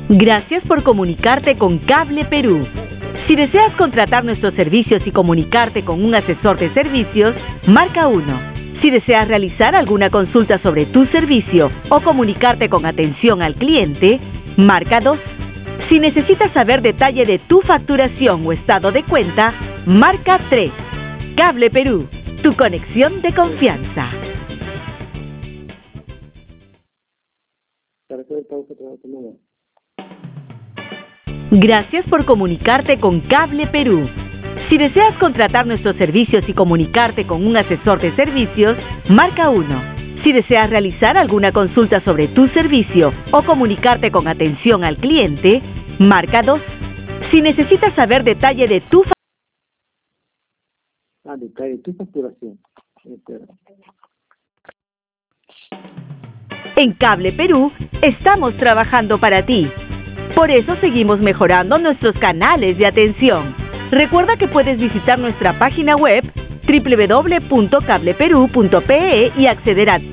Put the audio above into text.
Gracias por comunicarte con Cable Perú. Si deseas contratar nuestros servicios y comunicarte con un asesor de servicios, marca 1. Si deseas realizar alguna consulta sobre tu servicio o comunicarte con atención al cliente, marca 2. Si necesitas saber detalle de tu facturación o estado de cuenta, marca 3. Cable Perú, tu conexión de confianza. Gracias por comunicarte con Cable Perú. Si deseas contratar nuestros servicios y comunicarte con un asesor de servicios, marca 1. Si deseas realizar alguna consulta sobre tu servicio o comunicarte con atención al cliente, marca 2. Si necesitas saber detalle de tu facturación. En Cable Perú, estamos trabajando para ti. Por eso seguimos mejorando nuestros canales de atención. Recuerda que puedes visitar nuestra página web www.cableperu.pe y acceder a